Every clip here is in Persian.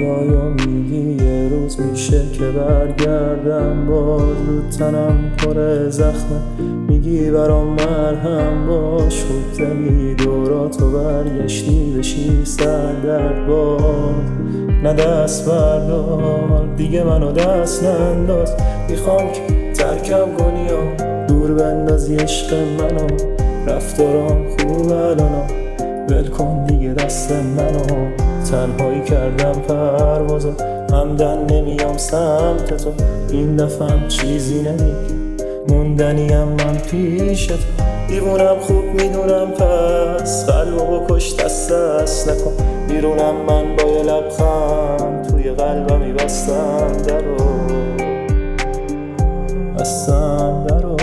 میای و میگی یه روز میشه که برگردم، باز رو تنم پر زخمه، میگی برام مرهم باش. خوب زدی دوراتو برگشتی بشی سردرد باز. نه دست بردار دیگه منو دست ننداز، میخوام که ترکم کنی و دور بندازی عشق منو. رفتارام خوب الانم، ول کن دیگه دست منو. تنهایی کردم پروازو، همدن نمیام سمت تو. این دفعه چیزی نمیگم، موندنیم من پیش تو. دیوونم خوب میدونم، پس قلبو بکش دست نکن. بیرونم من با یه لبخند، توی قلبمی بستم درو، بستم درو.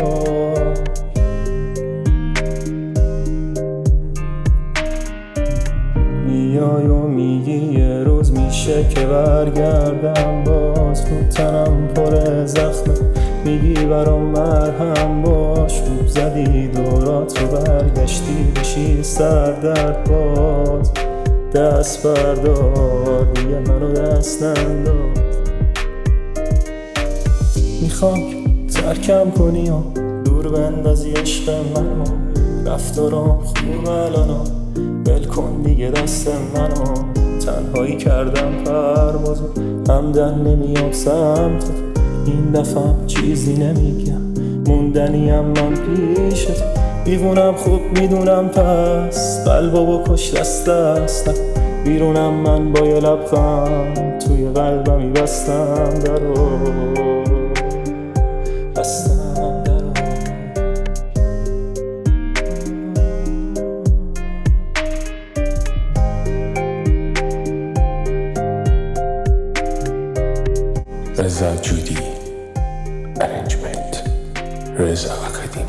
میای و میگی یه روز میشه که برگردم، باز رو تنم پر زخمه، میگی برام مرهم باش. خوب زدی دورات رو برگشتی بشی سردرد باز. دست بردار دیگه منو دست ننداز، میخوام ترکم کنی و دور بندازی عشق منو. رفتارام خوب الانم، ول کن دیگه دست منو. تنهایی کردم پروازو، همدن نمیام سمت تو. این دفعه چیزی نمیگم، موندنیم من پیش تو. دیوونم خوب میدونم، پس قلبو بکش دست نکن. بیرونم من با یه لبخند، توی قلبمی بستم درو، بستم درو. رضا جودی، ارنجمنت رضا اکادمی.